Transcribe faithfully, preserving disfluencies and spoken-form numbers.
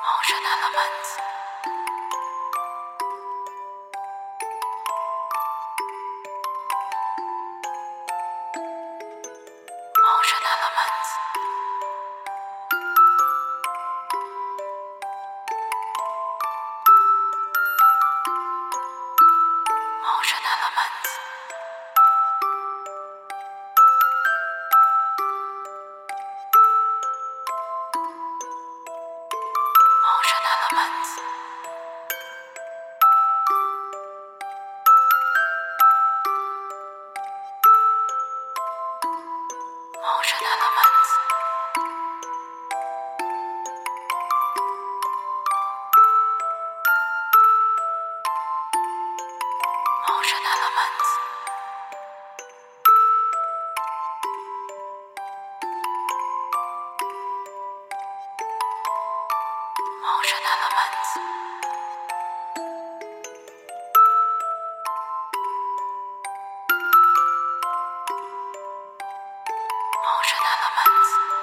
Motion elements. Motion elements. Motion elements. Motion elements. Motion elements. Motion elements. Motion elements. Motion elements.